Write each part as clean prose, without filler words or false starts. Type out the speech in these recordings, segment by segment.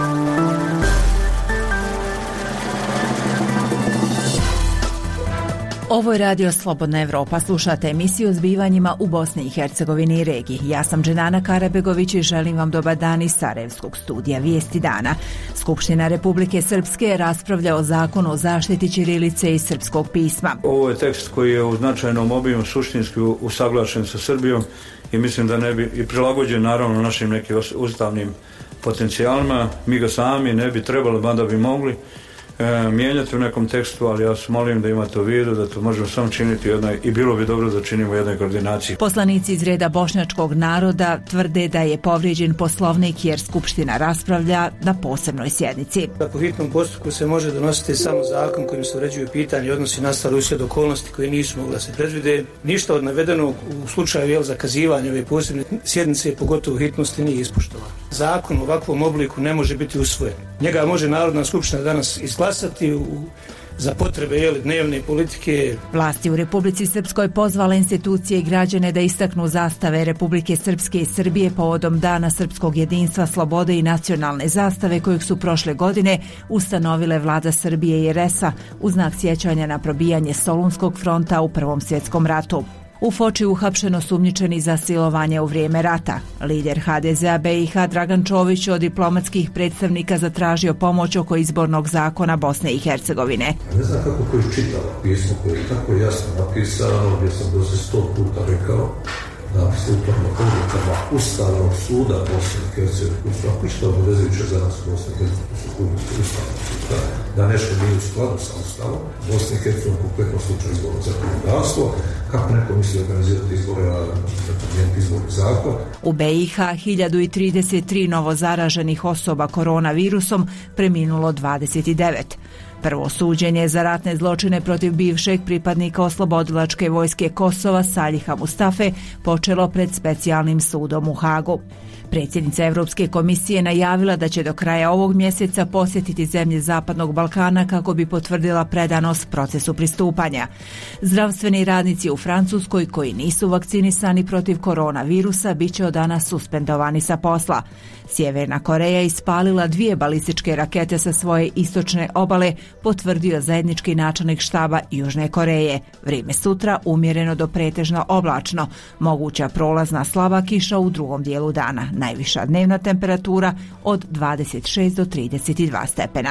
Ovo je Radio Slobodna Evropa. Slušate emisiju o zbivanjima u Bosni i Hercegovini i regiji. Ja sam Dženana Karabegović i želim vam dobar dan iz Sarajevskog studija Vijesti dana. Skupština Republike Srpske raspravlja o zakonu o zaštiti ćirilice i srpskog pisma. Ovo je tekst koji je u značajnom obimu suštinski usaglašen sa Srbijom i mislim da ne bi i prilagođen naravno našim nekim ustavnim potencijalima. Mi ga sami ne bi trebali, mada bi mogli mijenjati u nekom tekstu, ali ja vas molim da imate u vidu da to možemo samo činiti i bilo bi dobro da činimo u jednoj koordinaciji. Poslanici iz reda bošnjačkog naroda tvrde da je povrijeđen Poslovnik jer Skupština raspravlja na posebnoj sjednici. Po hitnom postupku se može donositi samo zakon kojim se uređuju pitanje i odnosi nastali uslijed okolnosti koje nisu mogla se predvide. Ništa od navedenog u slučaju zakazivanja ove posebne sjednice, pogotovo hitnosti, nije ispoštovano. Zakon u ovakvom obliku ne može biti usvojen. Njega može Narodna skupština danas izglasati za potrebe dnevne politike. Vlasti u Republici Srpskoj pozvale institucije i građane da istaknu zastave Republike Srpske i Srbije povodom Dana srpskog jedinstva, slobode i nacionalne zastave kojeg su prošle godine ustanovile vlada Srbije i RS-a u znak sjećanja na probijanje Solunskog fronta u Prvom svjetskom ratu. U Foči uhapšen osumnjičeni za silovanje u vrijeme rata. Lider HDZ-a BiH Dragan Čović od diplomatskih predstavnika zatražio pomoć oko izbornog zakona Bosne i Hercegovine. Ne znam kako koji čitao pismo koje je tako jasno napisano, gdje sam do se 100 puta rekao da sukladno odlukama Ustavnog suda Bosne i Hercegovine, svako što obvezujuće za nas Bosne i Hercegovine su Ustavnog suda, da nešto nije u skladu sa Ustavom, Bosne i Hercegovine u konkretnom slučaju izborno zakonodavstvo, kako neko misli organizirati izbore, a promijeniti izborni zakon. U BiH 1033 novozaraženih osoba koronavirusom, preminulo 29. Prvo suđenje za ratne zločine protiv bivšeg pripadnika oslobodilačke vojske Kosova Saljiha Mustafe počelo pred specijalnim sudom u Hagu. Predsjednica Europske komisije najavila da će do kraja ovog mjeseca posjetiti zemlje Zapadnog Balkana kako bi potvrdila predanost procesu pristupanja. Zdravstveni radnici u Francuskoj koji nisu vakcinisani protiv koronavirusa bit će od danas suspendovani sa posla. Sjeverna Koreja ispalila 2 balističke rakete sa svoje istočne obale, potvrdio zajednički načelnik štaba Južne Koreje. Vrijeme sutra umjereno do pretežno oblačno, moguća prolazna slaba kiša u drugom dijelu dana. Najviša dnevna temperatura od 26 do 32 stepena.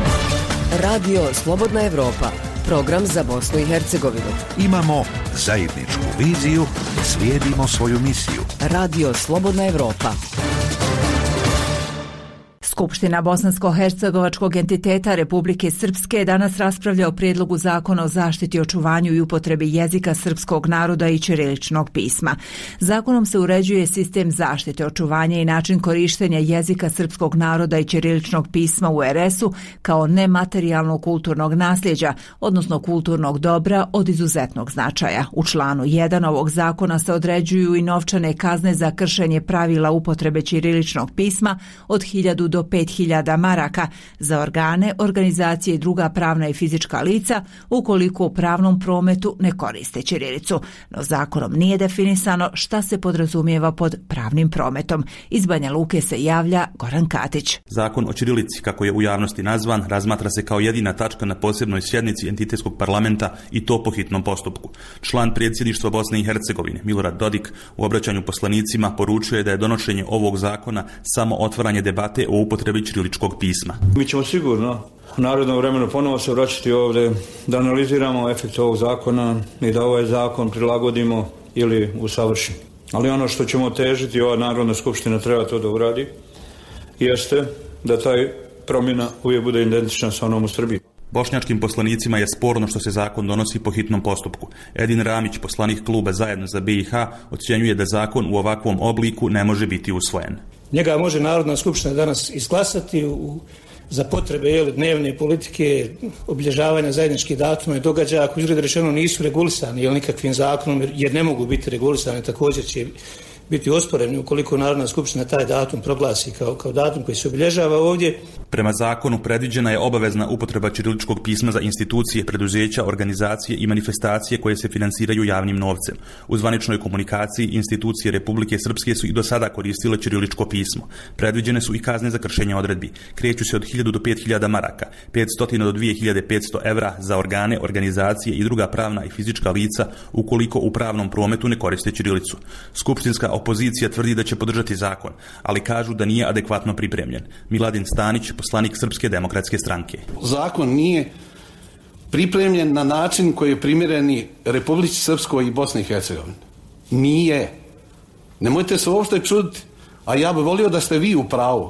Radio Slobodna Evropa, program za Bosnu i Hercegovinu. Imamo zajedničku viziju, slijedimo svoju misiju. Radio Slobodna Evropa. Skupština Bosansko-hercegovačkog entiteta Republike Srpske danas raspravlja o prijedlogu zakona o zaštiti, očuvanju i upotrebi jezika srpskog naroda i ćiriličnog pisma. Zakonom se uređuje sistem zaštite, očuvanja i način korištenja jezika srpskog naroda i ćiriličnog pisma u RS-u kao nematerijalnog kulturnog nasljeđa, odnosno kulturnog dobra od izuzetnog značaja. U članu 1 ovog zakona se određuju i novčane kazne za kršenje pravila upotrebe ćiriličnog pisma od 1000 do 5000 maraka za organe, organizacije i druga pravna i fizička lica ukoliko u pravnom prometu ne koriste ćirilicu. No zakonom nije definisano šta se podrazumijeva pod pravnim prometom. Iz Banja Luke se javlja Goran Katić. Zakon o ćirilici, kako je u javnosti nazvan, razmatra se kao jedina tačka na posebnoj sjednici entitetskog parlamenta i to po hitnom postupku. Član predsjedništva Bosne i Hercegovine Milorad Dodik u obraćanju poslanicima poručuje da je donošenje ovog zakona samo otvaranje debate o upotrebi ćiriličkog pisma. Mi ćemo sigurno u narednom vremenu ponovo se vraćati ovdje da analiziramo efekt ovog zakona i da ovaj zakon prilagodimo ili usavršimo. Ali ono što ćemo težiti, ova Narodna skupština treba to da uradi, jeste da taj promjena uvijek bude identična sa onom u Srbiji. Bošnjačkim poslanicima je sporno što se zakon donosi po hitnom postupku. Edin Ramić, poslanik kluba Zajedno za BiH, ocjenjuje da zakon u ovakvom obliku ne može biti usvojen. Njega može Narodna skupština danas izglasati za potrebe dnevne politike, obilježavanja zajedničkih datuma i događaja koji izgleda rečeno nisu regulisani nikakvim zakonom jer ne mogu biti regulisani, također će biti osporeni ukoliko Narodna skupština taj datum proglasi kao datum koji se obilježava ovdje. Prema zakonu predviđena je obavezna upotreba ćiriličkog pisma za institucije, preduzeća, organizacije i manifestacije koje se finansiraju javnim novcem. U zvaničnoj komunikaciji institucije Republike Srpske su i do sada koristile ćiriličko pismo. Predviđene su i kazne za kršenje odredbi. Kreću se od 1000 do 5000 maraka, 500 do 2500 evra za organe, organizacije i druga pravna i fizička lica ukoliko u pravnom prometu ne koriste ćirilicu. Skupštinska opozicija tvrdi da će podržati zakon, ali kažu da nije adekvatno pripremljen. Miladin Stanić, poslanik Srpske demokratske stranke. Zakon nije pripremljen na način koji je primjereni Republici Srpskoj i Bosni i Hercegovini. Nije. Nemojte se uopšte čuditi, a ja bih volio da ste vi u pravu.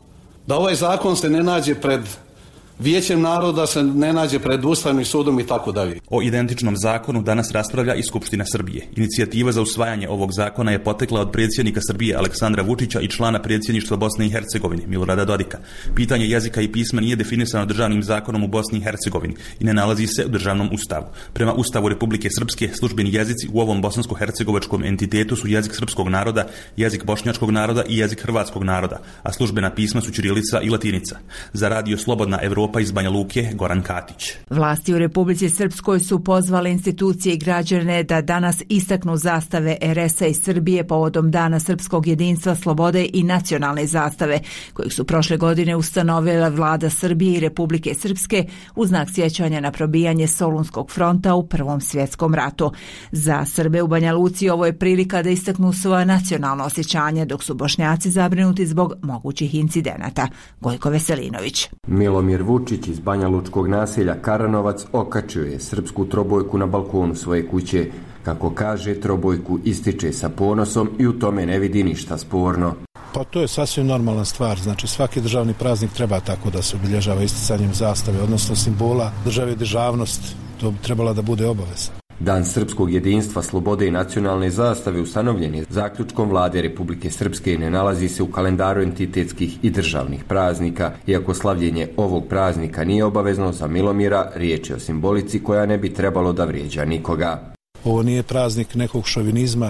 Da ovaj zakon se ne nađe pred Vijećem naroda, se ne nađe pred Ustavnim sudom i tako dalje. O identičnom zakonu danas raspravlja i Skupština Srbije. Inicijativa za usvajanje ovog zakona je potekla od predsjednika Srbije Aleksandra Vučića i člana predsjedništva Bosne i Hercegovine Milorada Dodika. Pitanje jezika i pisma nije definisano državnim zakonom u Bosni i Hercegovini i ne nalazi se u državnom ustavu. Prema Ustavu Republike Srpske, službeni jezici u ovom bosansko-hercegovačkom entitetu su jezik srpskog naroda, jezik bošnjačkog naroda i jezik hrvatskog naroda, a službena pisma su ćirilica i latinica. Za Radio Slobodna Evropa iz Banja Luke, Goran Katić. Vlasti u Republici Srpskoj su pozvale institucije i građane da danas istaknu zastave RS-a i Srbije povodom Dana srpskog jedinstva, slobode i nacionalne zastave, kojeg su prošle godine ustanovila vlada Srbije i Republike Srpske u znak sjećanja na probijanje Solunskog fronta u Prvom svjetskom ratu. Za Srbe u Banja Luci ovo je prilika da istaknu svoja nacionalna osjećanja, dok su Bošnjaci zabrinuti zbog mogućih incidenata. Gojko Veselinović. Milomir Vučić iz banjalučkog naselja Karanovac okačio je srpsku trobojku na balkonu svoje kuće. Kako kaže, trobojku ističe sa ponosom i u tome ne vidi ništa sporno. Pa to je sasvim normalna stvar. Znači svaki državni praznik treba tako da se obilježava isticanjem zastave, odnosno simbola države i državnost. To bi trebala da bude obaveza. Dan srpskog jedinstva, slobode i nacionalne zastave ustanovljen je zaključkom vlade Republike Srpske i ne nalazi se u kalendaru entitetskih i državnih praznika. Iako slavljenje ovog praznika nije obavezno, za Milomira riječ je o simbolici koja ne bi trebalo da vrijeđa nikoga. Ovo nije praznik nekog šovinizma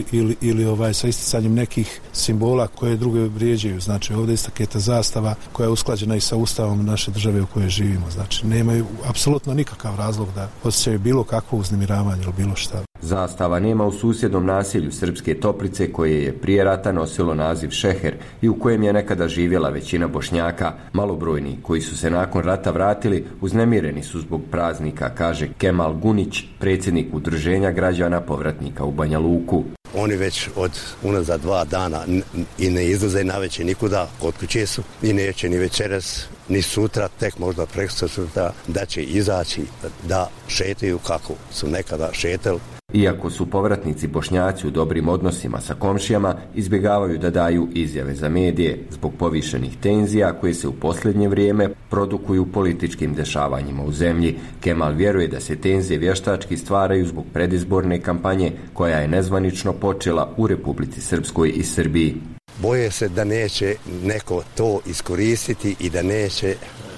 ili sa isticanjem nekih simbola koje druge vrijeđaju. Znači ovdje istakneta zastava koja je usklađena i sa ustavom naše države u kojoj živimo. Znači nemaju apsolutno nikakav razlog da osjećaju bilo kakvo uznemiravanje ili bilo šta. Zastava nema u susjednom naselju Srpske Toplice koje je prije rata nosilo naziv Šeher i u kojem je nekada živjela većina Bošnjaka. Malobrojni koji su se nakon rata vratili uznemireni su zbog praznika, kaže Kemal Gunić, predsjednik udruženja građana povratnika u Banja Luku. Oni već unazad 2 dana i ne izlaze navečer nikuda, kod kuće su i neće ni večeras, ni sutra, tek možda prekosutra da će izaći da šetaju kako su nekada šetali. Iako su povratnici Bošnjaci u dobrim odnosima sa komšijama, izbjegavaju da daju izjave za medije zbog povišenih tenzija koje se u posljednje vrijeme produkuju političkim dešavanjima u zemlji. Kemal vjeruje da se tenzije vještački stvaraju zbog predizborne kampanje koja je nezvanično počela u Republici Srpskoj i Srbiji. Boje se da neće neko to iskoristiti i da neće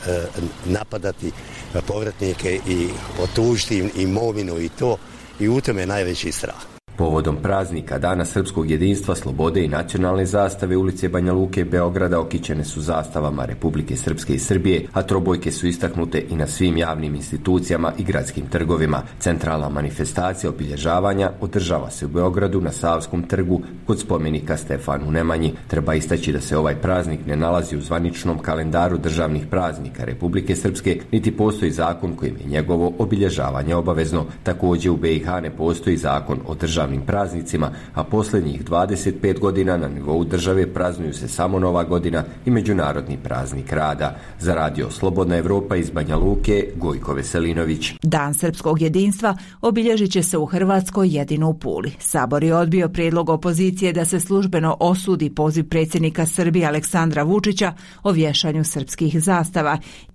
napadati povratnike i otužiti im imovinu i to. I u tome je najveći strah. Povodom praznika Dana srpskog jedinstva, slobode i nacionalne zastave ulice Banja Luke i Beograda okićene su zastavama Republike Srpske i Srbije, a trobojke su istaknute i na svim javnim institucijama i gradskim trgovima. Centralna manifestacija obilježavanja održava se u Beogradu na Savskom trgu kod spomenika Stefanu Nemanji. Treba istaći da se ovaj praznik ne nalazi u zvaničnom kalendaru državnih praznika Republike Srpske, niti postoji zakon kojim je njegovo obilježavanje obavezno. Također u BiH ne postoji zakon o državnim praznicima, a posljednjih 25 godina na nivou države praznuju se samo Nova godina i Međunarodni praznik rada. Za Radio Slobodna Evropa iz Banja Luke, Gojko Veselinović. Dan srpskog jedinstva obilježit će se u Hrvatskoj jedino u Puli. Sabor je odbio prijedlog opozicije da se službeno osudi poziv predsjednika Srbije Aleksandra Vučića o vješanju srpskih zastava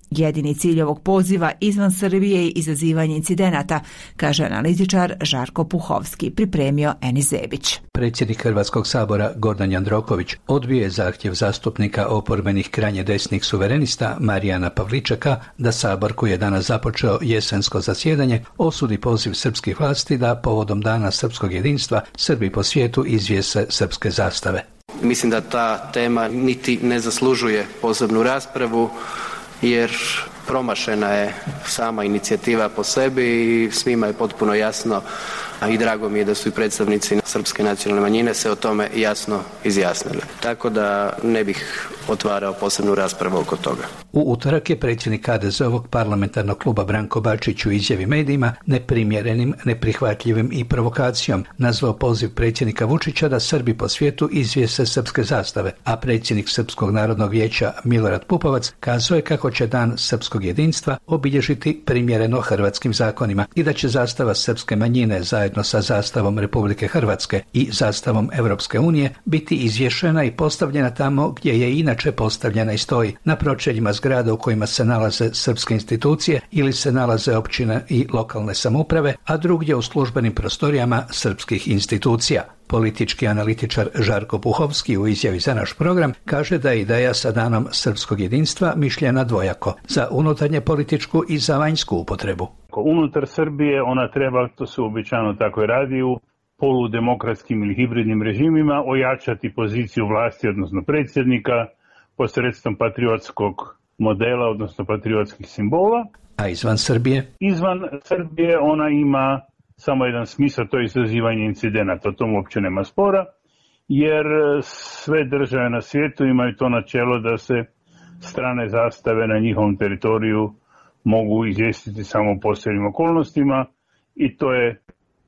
Jedini cilj ovog poziva izvan Srbije je izazivanje incidenata, kaže analitičar Žarko Puhovski, pripremio Enis Zebić. Predsjednik Hrvatskog sabora Gordan Jandroković odbio je zahtjev zastupnika oporbenih krajnje desnih suverenista Marijana Pavličeka da sabor, koji je danas započeo jesensko zasjedanje, osudi poziv srpskih vlasti da povodom Dana srpskog jedinstva Srbi po svijetu izvijese srpske zastave. Mislim da ta tema niti ne zaslužuje posebnu raspravu, jer promašena je sama inicijativa po sebi i svima je potpuno jasno, a i drago mi je da su i predstavnici srpske nacionalne manjine se o tome jasno izjasnili. Tako da ne bih otvarao posebnu raspravu oko toga. U utorak je predsjednik HDZ-ovog parlamentarnog kluba Branko Bačić u izjavi medijima neprimjerenim, neprihvatljivim i provokacijom nazvao poziv predsjednika Vučića da Srbi po svijetu izvijese srpske zastave, a predsjednik Srpskog narodnog vijeća Milorad Pupovac kazao je kako će Dan srpskog jedinstva obilježiti primjereno hrvatskim zakonima i da će zastava srpske manjine zajedno sa zastavom Republike Hrvatske i zastavom Europske unije biti izvješena i postavljena tamo gdje je inače postavljena i stoji, na pročeljima zgrada u kojima se nalaze srpske institucije ili se nalaze općine i lokalne samouprave, a drugdje u službenim prostorijama srpskih institucija. Politički analitičar Žarko Puhovski u izjavi za naš program kaže da je ideja sa Danom srpskog jedinstva mišljena dvojako, za unutarnje političku i za vanjsku upotrebu. Unutar Srbije ona treba, to se uobičajeno tako i radi, u poludemokratskim ili hibridnim režimima ojačati poziciju vlasti, odnosno predsjednika, posredstvom patriotskog modela, odnosno patriotskih simbola. A izvan Srbije? Izvan Srbije ona ima samo jedan smisao, to je izazivanje incidenata, o tom uopće nema spora, jer sve države na svijetu imaju to načelo da se strane zastave na njihovom teritoriju mogu izvijestiti samo u posebnim okolnostima i to je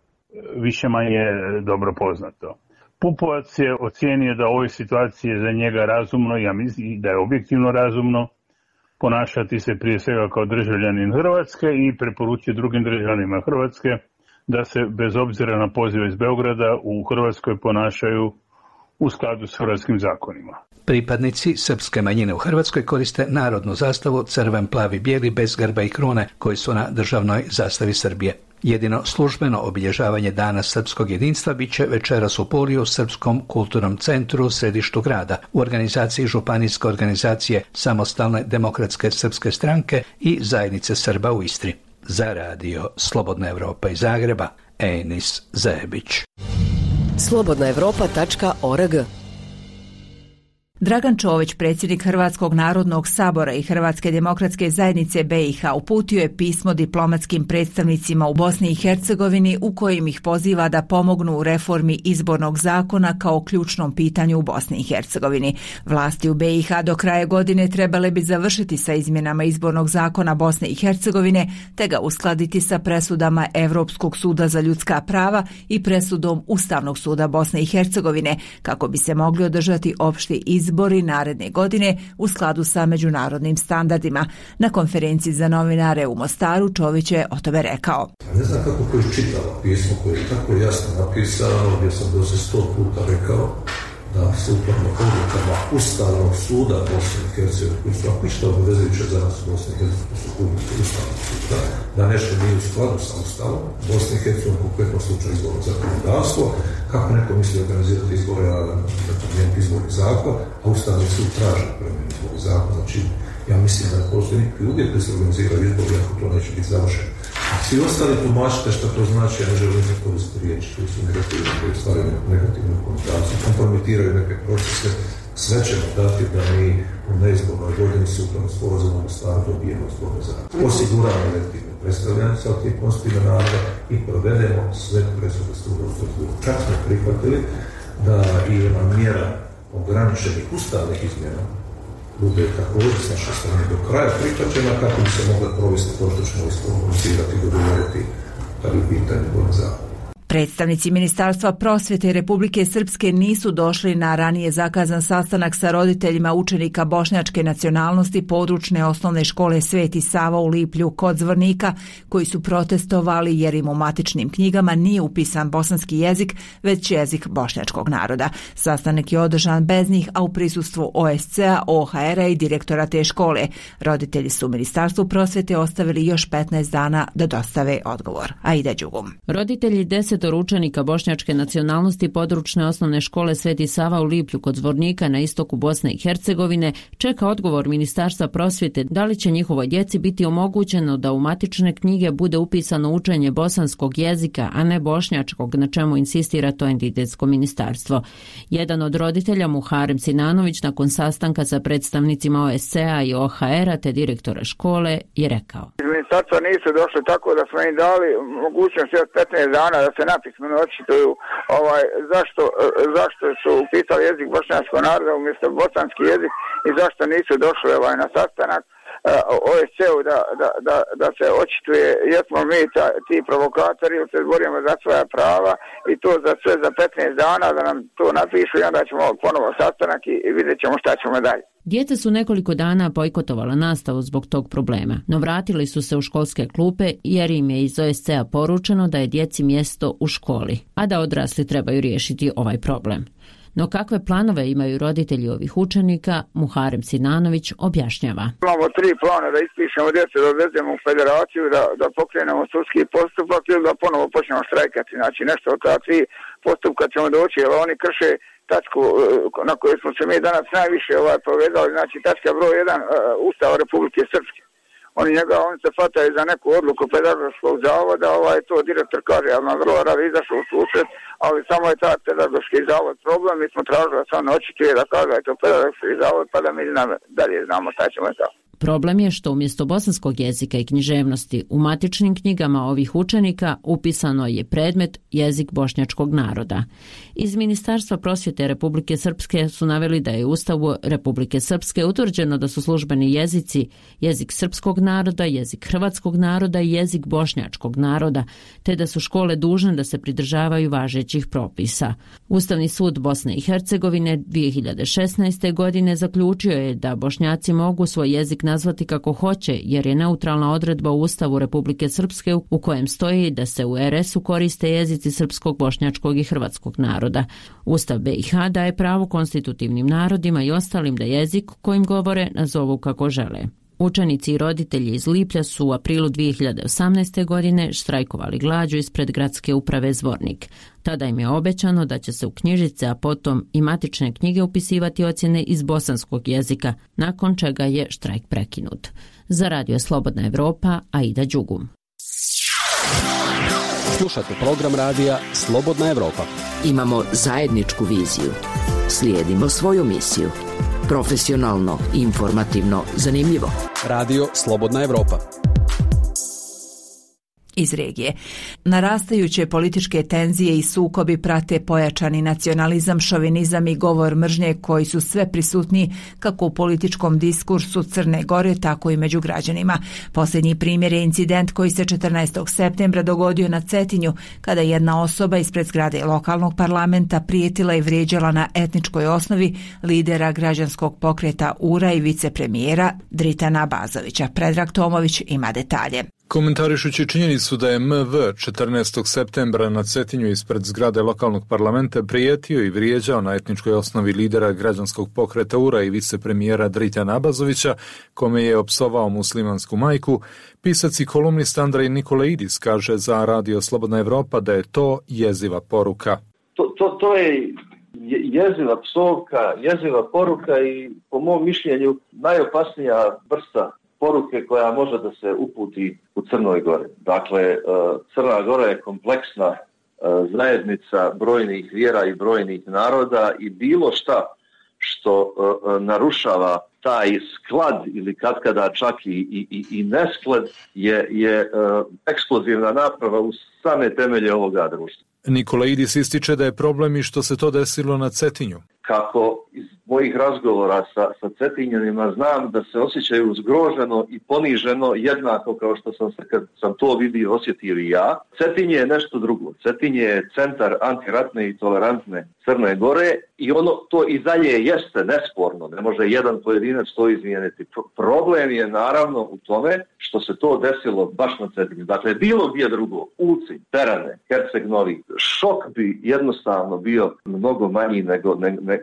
više manje dobro poznato. Pupovac je ocijenio da u ovoj situaciji je za njega razumno, ja mislim da je objektivno razumno, ponašati se prije svega kao državljanin Hrvatske i preporučuje drugim državljanima Hrvatske da se bez obzira na pozive iz Beograda u Hrvatskoj ponašaju u skladu s hrvatskim zakonima. Pripadnici srpske manjine u Hrvatskoj koriste narodnu zastavu crven, plavi, bijeli bez grba i krune koji su na državnoj zastavi Srbije. Jedino službeno obilježavanje Dana srpskog jedinstva bit će večeras u Puli u Srpskom kulturnom centru u središtu grada, u organizaciji županijske organizacije Samostalne demokratske srpske stranke i Zajednice Srba u Istri. Za radio Slobodna Evropa iz Zagreba, Enis Zebić. slobodnaevropa.org. Dragan Čović, predsjednik Hrvatskog narodnog sabora i Hrvatske demokratske zajednice BiH, uputio je pismo diplomatskim predstavnicima u Bosni i Hercegovini u kojim ih poziva da pomognu u reformi izbornog zakona kao ključnom pitanju u Bosni i Hercegovini. Vlasti u BiH do kraja godine trebale bi završiti sa izmjenama izbornog zakona Bosne i Hercegovine te ga uskladiti sa presudama Europskog suda za ljudska prava i presudom Ustavnog suda Bosne i Hercegovine kako bi se mogli održati opšti izbori naredne godine u skladu sa međunarodnim standardima. Na konferenciji za novinare u Mostaru Čović je o tome rekao. Ne znam kako ko iščitala pismo koje je tako jasno napisano, gdje sam do 100 puta rekao da sukladno odlukama Ustavnog suda Bosne i Hercegovine, koji su ako išta obavezujuće za nas u Bosni i Hercegovini, su odluke Ustavnog suda, da nešto nije u skladu sa Ustavom Bosne i Hercegovine, u konkretnom slučaju izbornog zakonodavstva, kako neko misli organizirati izbore, a da promijeniti izborni zakon, a Ustavni sud traži promijeniti izborni zakon. Znači, ja mislim da postoji neki uvijek da se organiziraju izbori, ako to neće biti završeno. Svi ostali tumačite što to znači, ja ne želim ne koristiti riječi koji su negativni, koji stvaraju negativnu konotaciju, kompromitiraju neke procese. Sve ćemo dati da mi u neizbornoj godini sukladno sporazumom u Mostaru dobijemo izborne zakone. Osiguramo legitimno predstavljanje sa tih konstitutivnog naroda i provedemo sve presude suda u Strasbourgu. Čak smo prihvatili da i ona mjera ograničenih ustavnih izmjena bude također s naše strane do kraja prihvaćena kako bi se mogle provesti to što ćemo iskomunicirati i dogovoriti kad je u pitanju zakon. Predstavnici Ministarstva prosvjete Republike Srpske nisu došli na ranije zakazan sastanak sa roditeljima učenika bošnjačke nacionalnosti područne osnovne škole Sveti Sava u Liplju kod Zvornika, koji su protestovali jer im u matičnim knjigama nije upisan bosanski jezik, već jezik bošnjačkog naroda. Sastanak je održan bez njih, a u prisustvu OSC-a, OHR-a i direktora te škole. Roditelji su Ministarstvu prosvjete ostavili još 15 dana da dostave odgovor. Aida Đugum. Roditelji 10 učenika bošnjačke nacionalnosti područne osnovne škole Sveti Sava u Liplju kod Zvornika na istoku Bosne i Hercegovine čeka odgovor Ministarstva prosvjete da li će njihovoj djeci biti omogućeno da u matične knjige bude upisano učenje bosanskog jezika, a ne bošnjačkog, na čemu insistira to entitetsko ministarstvo. Jedan od roditelja, Muharem Sinanović, nakon sastanka sa predstavnicima OSC-a i OHR-a te direktora škole je rekao: Iz ministarstva nisu došli tako da smo im dali mogućnost još 15 dana da se napismeno očituju zašto su upisali jezik bošnjačkog naroda umjesto bosanski jezik i zašto nisu došli na sastanak OSC-u da se očituje jesmo mi ti provokatori ili se borimo za svoja prava i to za sve za 15 dana da nam to napišu i onda ćemo ponovo sastanak i vidjet ćemo šta ćemo dalje. Djeca su nekoliko dana bojkotovala nastavu zbog tog problema, no vratili su se u školske klupe jer im je iz OSC-a poručeno da je djeci mjesto u školi, a da odrasli trebaju riješiti ovaj problem. No kakve planove imaju roditelji ovih učenika, Muharem Sinanović objašnjava. Imamo 3 plana da ispišemo djecu, da odvezemo u federaciju, da pokrenemo sudski postupak ili da ponovo počnemo štrajkati. Znači nešto od ta 3 postupka ćemo doći jer oni krše tačku na kojoj smo se mi danas najviše povezali, znači tačka broj 1 Ustava Republike Srpske. Oni se fataju za neku odluku pedagoškog zavoda, to direktor kaže, ali nam vrlo rado izašao u susret, ali samo je ta pedagoški zavod problem, mi smo tražili da se on očituje da kaže je to pedagoški zavod, pa da mi dalje znamo šta ćemo tako. Problem je što umjesto bosanskog jezika i književnosti u matičnim knjigama ovih učenika upisano je predmet jezik bošnjačkog naroda. Iz Ministarstva prosvjete Republike Srpske su naveli da je u Ustavu Republike Srpske utvrđeno da su službeni jezici jezik srpskog naroda, jezik hrvatskog naroda i jezik bošnjačkog naroda, te da su škole dužne da se pridržavaju važećih propisa. Ustavni sud Bosne i Hercegovine 2016. godine zaključio je da Bošnjaci mogu svoj jezik nazvati kako hoće, jer je neutralna odredba u Ustavu Republike Srpske u kojem stoji da se u RS-u koriste jezici srpskog, bošnjačkog i hrvatskog naroda. Ustav BiH daje pravo konstitutivnim narodima i ostalim da jezik kojim govore nazovu kako žele. Učenici i roditelji iz Liplja su u aprilu 2018. godine štrajkovali glađu ispred gradske uprave Zvornik. Tada im je obećano da će se u knjižice, a potom i matične knjige upisivati ocjene iz bosanskog jezika, nakon čega je štrajk prekinut. Za Radio Slobodna Evropa, Aida Đugum. Slušate program radija Slobodna Evropa. Imamo zajedničku viziju. Slijedimo svoju misiju. Profesionalno, informativno, zanimljivo. Radio Slobodna Evropa. Iz regije. Narastajuće političke tenzije i sukobi prate pojačani nacionalizam, šovinizam i govor mržnje koji su sve prisutniji kako u političkom diskursu Crne Gore, tako i među građanima. Posljednji primjer je incident koji se 14. septembra dogodio na Cetinju, kada jedna osoba ispred zgrade lokalnog parlamenta prijetila i vrijeđala na etničkoj osnovi lidera građanskog pokreta URA i vicepremijera Dritana Abazovića. Predrag Tomović ima detalje. Komentarišući činjenicu da je MV 14. septembra na Cetinju ispred zgrade lokalnog parlamenta prijetio i vrijeđao na etničkoj osnovi lidera građanskog pokreta URA i vicepremijera Dritana Abazovića, kome je opsovao muslimansku majku, pisac i kolumnist Andrej Nikolaidis kaže za Radio Slobodna Evropa da je to jeziva poruka. To je jeziva psovka, jeziva poruka i po mom mišljenju najopasnija vrsta poruke koja može da se uputi u Crnoj Gori. Dakle, Crna Gora je kompleksna zajednica brojnih vjera i brojnih naroda i bilo šta što narušava taj sklad ili katkada čak i nesklad je eksplozivna naprava u same temelje ovoga društva. Nikolaidis ističe da je problem i što se to desilo na Cetinju. kako iz mojih razgovora sa Cetinjanima znam da se osjećaju zgroženo i poniženo jednako kao što sam se kad sam to vidio osjetio i ja. Cetinje je nešto drugo. Cetinje je centar antiratne i tolerantne Crne Gore i ono to i dalje jeste nesporno. Ne može jedan pojedinac to izmijeniti. Problem je naravno u tome što se to desilo baš na Cetinju. Dakle, bilo gdje drugo, Ulci, Terane, Herceg Novi, šok bi jednostavno bio mnogo manji nego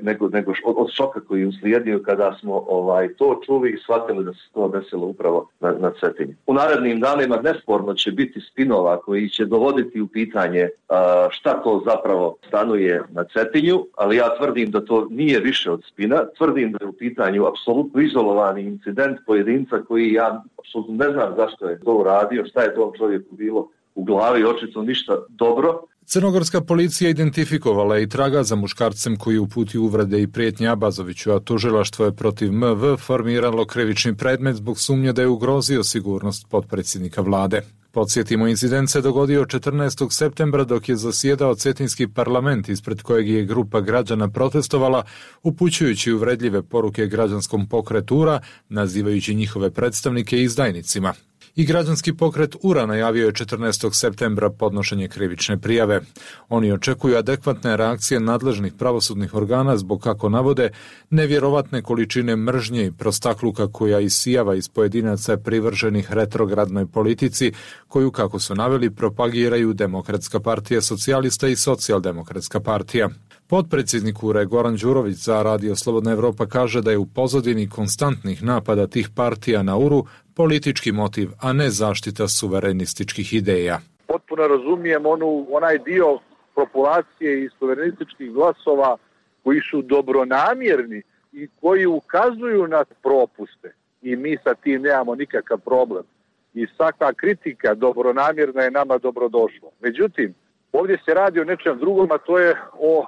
od šoka koji je uslijedio kada smo to čuli i shvatili da se to desilo upravo na Cetinju. U narednim danima nesporno će biti spinova koji će dovoditi u pitanje šta to zapravo stanuje na Cetinju, ali ja tvrdim da to nije više od spina, tvrdim da je u pitanju apsolutno izolovani incident pojedinca koji ja apsolutno ne znam zašto je to uradio, šta je tom čovjeku bilo u glavi, očito ništa dobro. Crnogorska policija identifikovala je i traga za muškarcem koji je uputio uvrede i prijetnje Abazoviću, a tužilaštvo je protiv MV formiralo krivični predmet zbog sumnje da je ugrozio sigurnost potpredsjednika vlade. Podsjetimo, incident se dogodio 14. septembra dok je zasjedao Cetinski parlament ispred kojeg je grupa građana protestovala, upućujući uvredljive poruke građanskom pokretu URA, nazivajući njihove predstavnike izdajnicima. I građanski pokret URA najavio je 14. septembra podnošenje krivične prijave. Oni očekuju adekvatne reakcije nadležnih pravosudnih organa zbog, kako navode, nevjerovatne količine mržnje i prostakluka koja isijava iz pojedinaca privrženih retrogradnoj politici, koju, kako su naveli, propagiraju Demokratska partija socijalista i Socijaldemokratska partija. Potpredsjednik URA Goran Đurović za Radio Slobodna Evropa kaže da je u pozadini konstantnih napada tih partija na URU politički motiv, a ne zaštita suverenističkih ideja. Potpuno razumijem onaj dio populacije i suverenističkih glasova koji su dobronamjerni i koji ukazuju na propuste. I mi sa tim nemamo nikakav problem. I svaka kritika dobronamjerna je nama dobrodošla. Međutim, ovdje se radi o nečem drugom, a to je o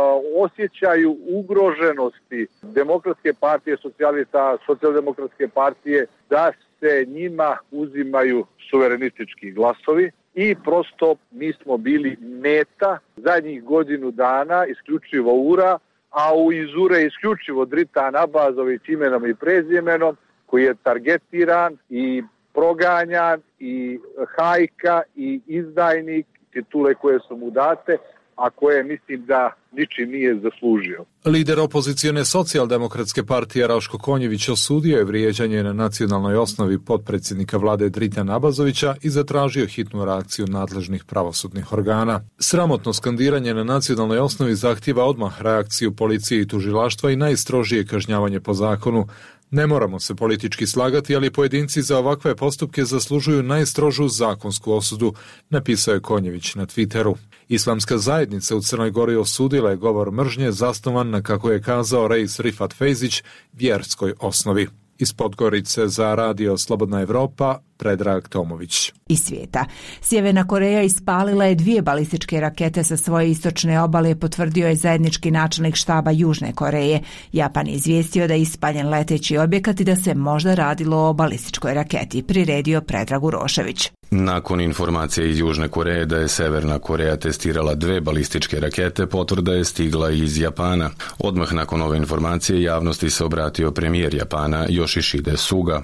osjećaju ugroženosti Demokratske partije socijalista, Socijaldemokratske partije, da se njima uzimaju suverenistički glasovi i prosto mi smo bili meta zadnjih godinu dana isključivo URA, a iz URA isključivo Dritan Abazović imenom i prezimenom koji je targetiran i proganjan i hajka i izdajnik, titule koje su mu date, a koje mislim da ničim nije zaslužio. Lider opozicione Socijaldemokratske partije Raško Konjević osudio je vrijeđanje na nacionalnoj osnovi potpredsjednika vlade Dritana Abazovića i zatražio hitnu reakciju nadležnih pravosudnih organa. Sramotno skandiranje na nacionalnoj osnovi zahtijeva odmah reakciju policije i tužilaštva i najstrožije kažnjavanje po zakonu. Ne moramo se politički slagati, ali pojedinci za ovakve postupke zaslužuju najstrožu zakonsku osudu, napisao je Konjević na Twitteru. Islamska zajednica u Crnoj Gori osudila je govor mržnje zasnovan na, kako je kazao Reis Rifat Fejzić, vjerskoj osnovi. Iz Podgorice za Radio Slobodna Evropa, Predrag Tomović. Iz svijeta. Sjeverna Koreja ispalila je 2 balističke rakete sa svoje istočne obale, potvrdio je zajednički načelnik štaba Južne Koreje. Japan je izvijestio da je ispaljen leteći objekat i da se možda radilo o balističkoj raketi, priredio Predrag Urošević. Nakon informacije iz Južne Koreje da je Severna Koreja testirala 2 balističke rakete, potvrda je stigla iz Japana. Odmah nakon ove informacije javnosti se obratio premijer Japana Yoshihide Suga.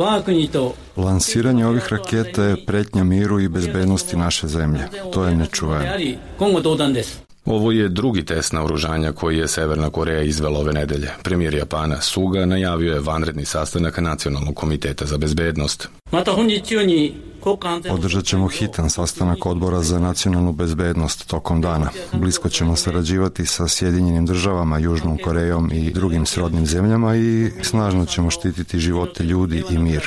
Lansiranje ovih raketa je pretnja miru i bezbednosti naše zemlje. To je nečuveno. Ovo je drugi test naoružanja koji je Severna Koreja izvela ove nedelje. Premijer Japana Suga najavio je vanredni sastanak Nacionalnog komiteta za bezbednost. Održat ćemo hitan sastanak Odbora za nacionalnu bezbednost tokom dana. Blisko ćemo sarađivati sa Sjedinjenim državama, Južnom Korejom i drugim srodnim zemljama i snažno ćemo štititi živote ljudi i mir.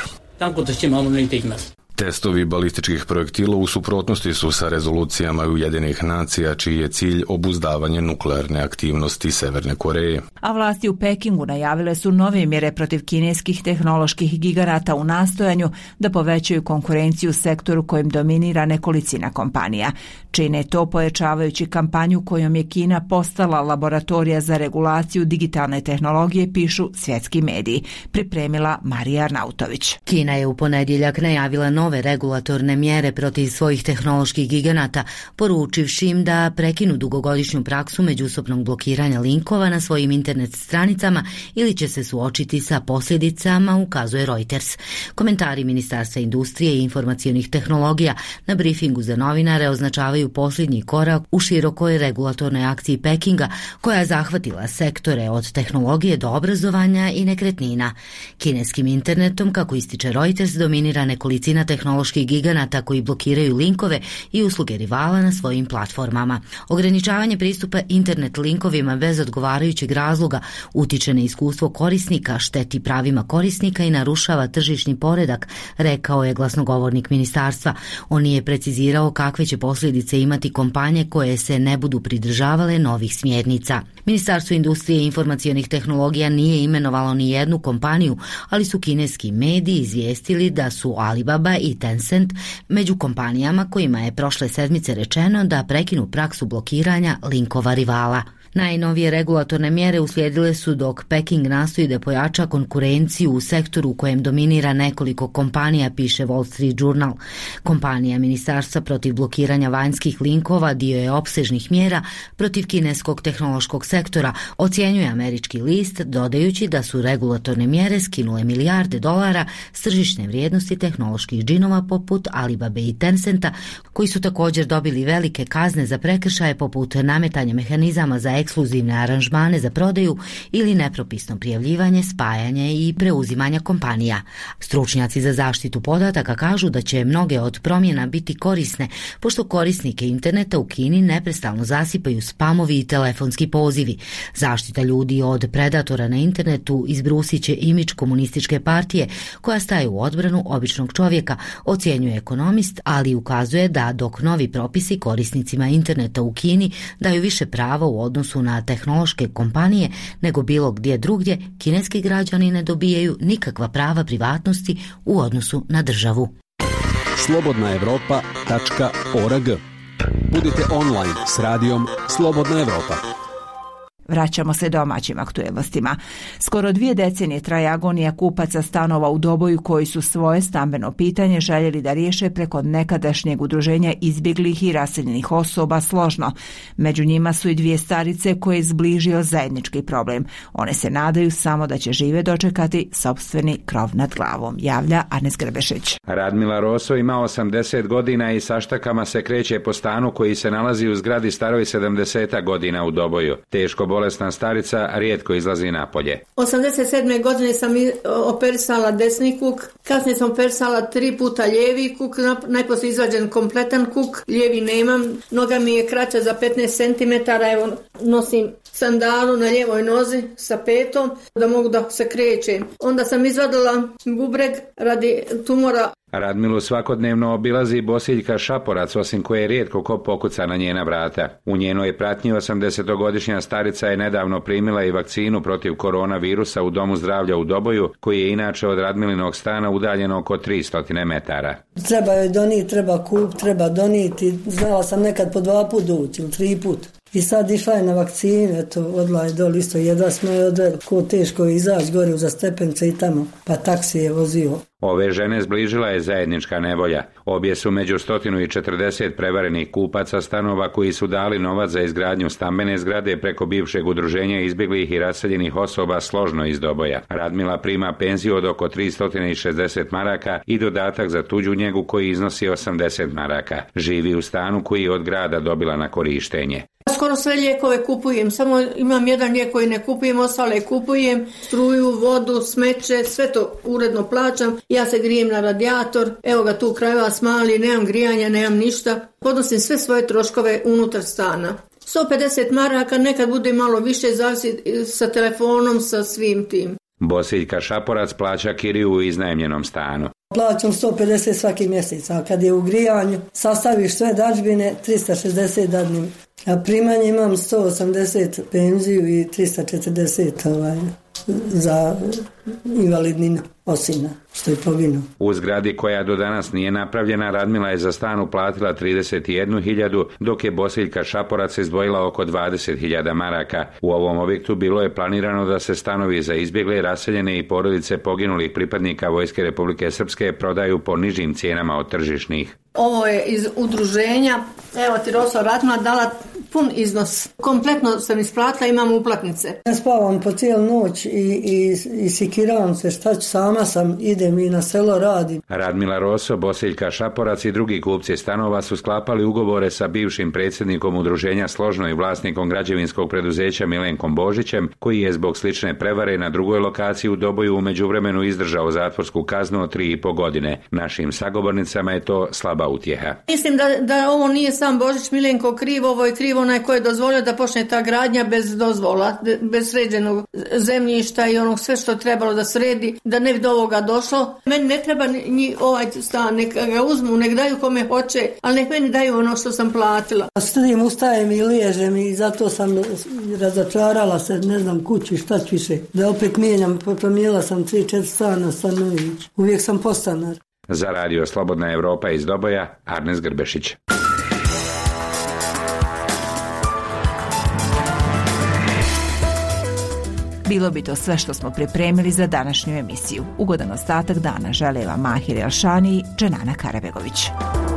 Testovi balističkih projektila u suprotnosti su sa rezolucijama Ujedinjenih nacija, čiji je cilj obuzdavanje nuklearne aktivnosti Severne Koreje. A vlasti u Pekingu najavile su nove mjere protiv kineskih tehnoloških giganata u nastojanju da povećaju konkurenciju u sektoru kojim dominira nekolicina kompanija. Čine to pojačavajući kampanju kojom je Kina postala laboratorija za regulaciju digitalne tehnologije, pišu svjetski mediji. Pripremila Marija Arnautović. Kina je u ponedjeljak najavila nove regulatorne mjere protiv svojih tehnoloških giganata, poručivši im da prekinu dugogodišnju praksu međusobnog blokiranja linkova na svojim internet stranicama ili će se suočiti sa posljedicama, ukazuje Reuters. Komentari Ministarstva industrije i informacionih tehnologija na brifingu za novinare označavaju posljednji korak u širokoj regulatornoj akciji Pekinga koja je zahvatila sektore od tehnologije do obrazovanja i nekretnina. Kineskim internetom, kako ističe Reuters, dominira nekolicina tehnoloških giganata koji blokiraju linkove i usluge rivala na svojim platformama. Ograničavanje pristupa internet linkovima bez odgovarajućeg razloga utiče na iskustvo korisnika, šteti pravima korisnika i narušava tržišni poredak, rekao je glasnogovornik ministarstva. On nije precizirao kakve će posljedice imati kompanije koje se ne budu pridržavale novih smjernica. Ministarstvo industrije i informacionih tehnologija nije imenovalo ni jednu kompaniju, ali su kineski mediji izvijestili da su Alibaba i Tencent među kompanijama kojima je prošle sedmice rečeno da prekinu praksu blokiranja linkova rivala. Najnovije regulatorne mjere uslijedile su dok Peking nastoji da pojača konkurenciju u sektoru u kojem dominira nekoliko kompanija, piše Wall Street Journal. Kompanija Ministarstva protiv blokiranja vanjskih linkova dio je opsežnih mjera protiv kineskog tehnološkog sektora, ocjenjuje američki list, dodajući da su regulatorne mjere skinule milijarde dolara s tržišne vrijednosti tehnoloških džinova poput Alibabe i Tencenta, koji su također dobili velike kazne za prekršaje poput nametanja mehanizama za ekskluzivne aranžmane za prodaju ili nepropisno prijavljivanje, spajanje i preuzimanja kompanija. Stručnjaci za zaštitu podataka kažu da će mnoge od promjena biti korisne, pošto korisnike interneta u Kini neprestano zasipaju spamovi i telefonski pozivi. Zaštita ljudi od predatora na internetu izbrusit će imidž komunističke partije koja staje u odbranu običnog čovjeka, ocjenjuje ekonomist, ali ukazuje da dok novi propisi korisnicima interneta u Kini daju više prava u odnosu na tehnološke kompanije nego bilo gdje drugdje, kineski građani ne dobijaju nikakva prava privatnosti u odnosu na državu. slobodnaevropa.org. Budite online s radijom Slobodna Evropa. Vraćamo se domaćim aktuelnostima. Skoro 2 decenije traje agonija kupaca stanova u Doboju koji su svoje stambeno pitanje željeli da riješe preko nekadašnjeg udruženja izbjeglih i raseljenih osoba Složno. Među njima su i 2 starice koje je zbližio zajednički problem. One se nadaju samo da će žive dočekati sopstveni krov nad glavom, javlja Anes Grebešić. Radmila Roso ima 80 godina i saštakama se kreće po stanu koji se nalazi u zgradi staroj 70 godina u Doboju. Teško bolesna starica rijetko izlazi napolje. 87. godine sam operisala desni kuk, kasnije sam operisala 3 puta lijevi kuk, najposlije izvađen kompletan kuk, lijevi nemam, noga mi je kraća za 15 cm, evo nosim sandalu na lijevoj nozi sa petom da mogu da se krećem. Onda sam izvadila bubreg radi tumora. Radmilu svakodnevno obilazi Bosiljka Šaporac, osim koje rijetko ko pokuca na njena vrata. U njenoj pratnji 80-godišnja starica je nedavno primila i vakcinu protiv koronavirusa u Domu zdravlja u Doboju, koji je inače od Radmilinog stana udaljen oko 300 metara. Treba joj doniti, treba kup, treba doniti. Znala sam nekad po 2 put doći ili 3 put. I sad išla je na vakcine, eto, odla je dol isto, jedva smo je odveli. Ko teško je izaći gore za stepence i tamo, pa taksi je vozio. Ove žene zbližila je zajednička nevolja. Obje su među 140 prevarenih kupaca stanova koji su dali novac za izgradnju stambene zgrade preko bivšeg udruženja izbjeglih i raseljenih osoba Složno iz Doboja. Radmila prima penziju od oko 360 maraka i dodatak za tuđu njegu koji iznosi 80 maraka. Živi u stanu koji je od grada dobila na korištenje. Skoro sve lijekove kupujem, samo imam jedan lijek koji ne kupujem, ostale kupujem, struju, vodu, smeće, sve to uredno plaćam. Ja se grijem na radijator, evo ga tu kraj vas mali, nemam grijanja, nemam ništa. Podnosim sve svoje troškove unutar stana. 150 maraka, nekad bude malo više, zavisi sa telefonom, sa svim tim. Bosiljka Šaporac plaća kiriju u iznajmljenom stanu. Plaćam 150 svaki mjesec, a kad je u grijanju, sastaviš sve dažbine, 360 dadnim. A primanje imam 180 penziju i 340 za invalidninu osina što je poginuo. U zgradi koja do danas nije napravljena, Radmila je za stan uplatila 31.000, dok je Bosiljka Šaporac izdvojila oko 20.000 maraka. U ovom objektu bilo je planirano da se stanovi za izbjegle, raseljene i porodice poginulih pripadnika Vojske Republike Srpske prodaju po nižim cijenama od tržišnih. Ovo je iz udruženja, evo ti Rosa Radmila dala pun iznos. Kompletno sam isplatila, imam uplatnice. Ja spavam po cijelu noć i sikiravam se šta ću, sama sam, idem i na selo radim. Radmila Roso, Bosiljka Šaporac i drugi kupci stanova su sklapali ugovore sa bivšim predsjednikom udruženja Složno i vlasnikom građevinskog preduzeća Milenkom Božićem, koji je zbog slične prevare na drugoj lokaciji u Doboju u međuvremenu izdržao zatvorsku kaznu od 3,5 godine. Našim sagovornicama je to slaba utjeha. Mislim da ovo nije sam Božić Milenko kriv, ovo je kriv onaj ko je dozvolio da počne ta gradnja bez dozvola, bez sređenog zemljišta i onog sve što trebalo da sredi, da ne bi do ovoga došlo. Meni ne treba ovaj stan, neka ga uzmu, nek daju kome hoće, ali nek meni daju ono što sam platila. Studim, ustajem i liježem i zato sam razočarala se, ne znam kući šta ću više. Da opet mijenjam, promijenila sam 3-4 stana, stanović. Uvijek sam podstanar. Za radio Slobodna Evropa iz Doboja, Arnes Grbešić. Bilo bi to sve što smo pripremili za današnju emisiju. Ugodan ostatak dana žele vam Mahir Elšani i Dženana Karabegović.